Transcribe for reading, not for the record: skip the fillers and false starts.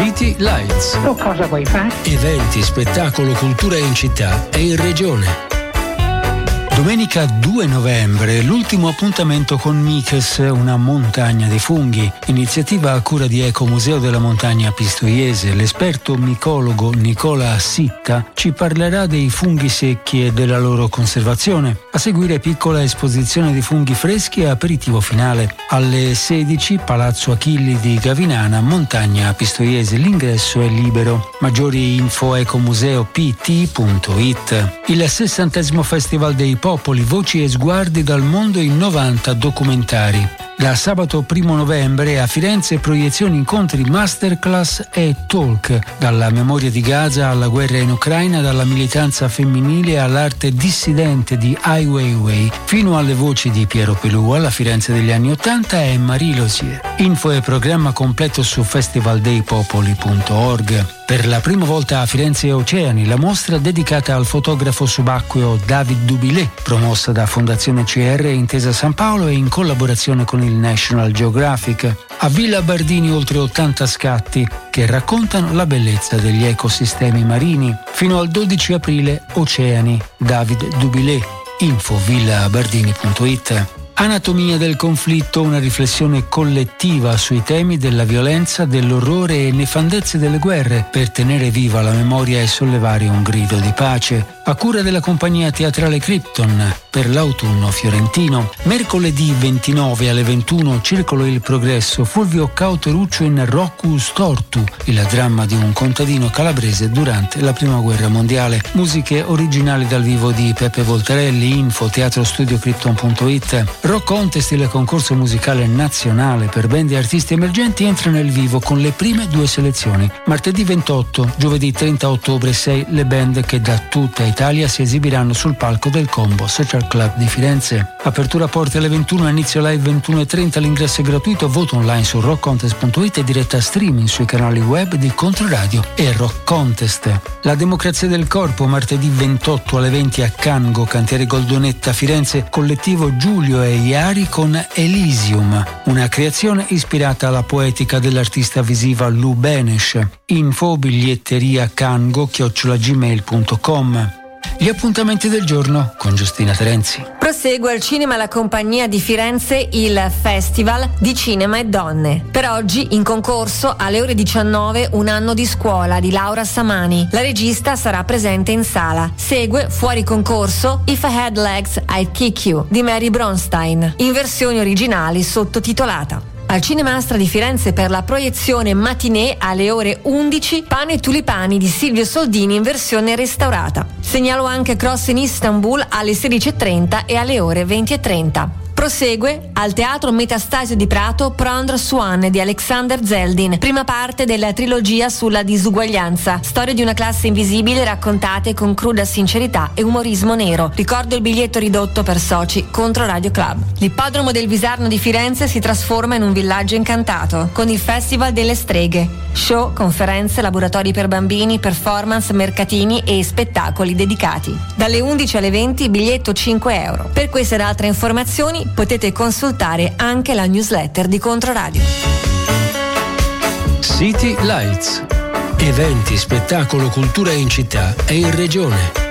City Lights. Tu cosa vuoi fare? Eventi, spettacolo, cultura in città e in regione. Domenica 2 novembre, l'ultimo appuntamento con Miches, una montagna dei funghi, iniziativa a cura di Ecomuseo della Montagna Pistoiese. L'esperto micologo Nicola Sitta ci parlerà dei funghi secchi e della loro conservazione. A seguire piccola esposizione di funghi freschi e aperitivo finale. Alle 16 Palazzo Achilli di Gavinana, Montagna Pistoiese. L'ingresso è libero. Maggiori info ecomuseopt.it. Il 60° Festival dei Popoli, voci e sguardi dal mondo in 90 documentari. Da sabato 1 novembre a Firenze proiezioni, incontri, masterclass e talk. Dalla memoria di Gaza alla guerra in Ucraina, dalla militanza femminile all'arte dissidente di Ai Weiwei, fino alle voci di Piero Pelù. Alla Firenze degli anni '80 e Marie Lozier. Info e programma completo su festivaldeipopoli.org. Per la prima volta a Firenze e Oceani, la mostra dedicata al fotografo subacqueo David Dubilé, promossa da Fondazione CR e Intesa San Paolo e in collaborazione con il National Geographic. A Villa Bardini oltre 80 scatti che raccontano la bellezza degli ecosistemi marini. Fino al 12 aprile Oceani, David Dubilé. Info villabardini.it. Anatomia del conflitto, una riflessione collettiva sui temi della violenza, dell'orrore e nefandezze delle guerre per tenere viva la memoria e sollevare un grido di pace. A cura della compagnia teatrale Krypton per l'autunno fiorentino. Mercoledì 29 alle 21 Circolo Il Progresso, Fulvio Cauteruccio in Roccus Tortu, il dramma di un contadino calabrese durante la Prima Guerra Mondiale. Musiche originali dal vivo di Peppe Voltarelli. Info teatrostudiocrypton.it. Rock Contest, il concorso musicale nazionale per band e artisti emergenti, entra nel vivo con le prime 2 selezioni. Martedì 28, giovedì 30 ottobre 6 le band che da tutta Italia si esibiranno sul palco del Combo Social Club di Firenze. Apertura porte alle 21, inizio live 21:30, l'ingresso è gratuito, voto online su rockcontest.it e diretta streaming sui canali web di Controradio e Rock Contest. La democrazia del corpo, martedì 28 alle 20 a Cango, cantiere Goldonetta Firenze, collettivo Giulio e Iari con Elysium, una creazione ispirata alla poetica dell'artista visiva Lou Benesch. Info biglietteriacанgo@gmail.com. Gli appuntamenti del giorno con Giustina Terenzi. Prosegue al Cinema La Compagnia di Firenze il Festival di Cinema e Donne. Per oggi in concorso alle ore 19 Un anno di scuola di Laura Samani. La regista sarà presente in sala. Segue fuori concorso If I Had Legs I'd Kick You di Mary Bronstein, in versioni originali sottotitolata. Al Cinemastra di Firenze per la proiezione matinée alle ore 11 Pane e tulipani di Silvio Soldini in versione restaurata. Segnalo anche Cross in Istanbul alle 16:30 e alle ore 20:30. Prosegue al Teatro Metastasio di Prato Prendre Swan di Alexander Zeldin, prima parte della trilogia sulla disuguaglianza, storia di una classe invisibile raccontate con cruda sincerità e umorismo nero. Ricordo il biglietto ridotto per soci contro Radio Club. L'ippodromo del Visarno di Firenze si trasforma in un villaggio incantato con il Festival delle Streghe. Show, conferenze, laboratori per bambini, performance, mercatini e spettacoli dedicati. Dalle 11 alle 20 biglietto €5. Per queste ed altre informazioni potete consultare anche la newsletter di Controradio. City Lights. Eventi, spettacolo, cultura in città e in regione.